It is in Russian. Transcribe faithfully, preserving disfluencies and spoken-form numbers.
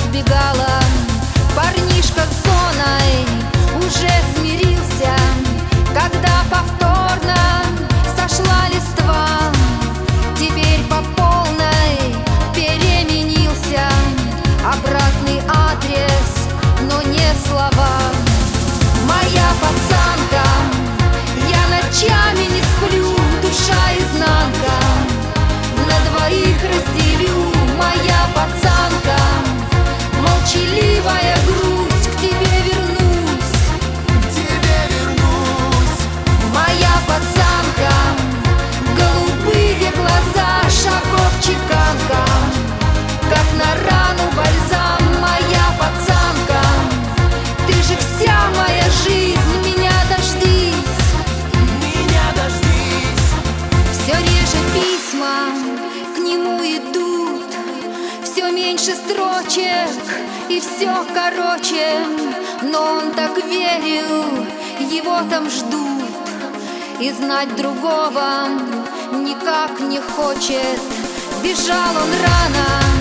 сбегала. Парнишка с зоной уже смирился, когда повторно сошла листва. Теперь по полной переменился, обратный адрес, но не слова. Моя пацанка, я ночами не сплю, душа изнанка, на двоих разделю. Моя пацанка, молчаливая грусть, к тебе вернусь, к тебе вернусь. Моя пацанка, голубые глаза, шагов чеканка, как на рану бальзам. Моя пацанка, ты же вся моя жизнь, меня дождись, Меня дождись. все реже письма к нему идут, все меньше строчек и все короче. Но он так верил, его там ждут, и знать другого никак не хочет. Бежал он рано,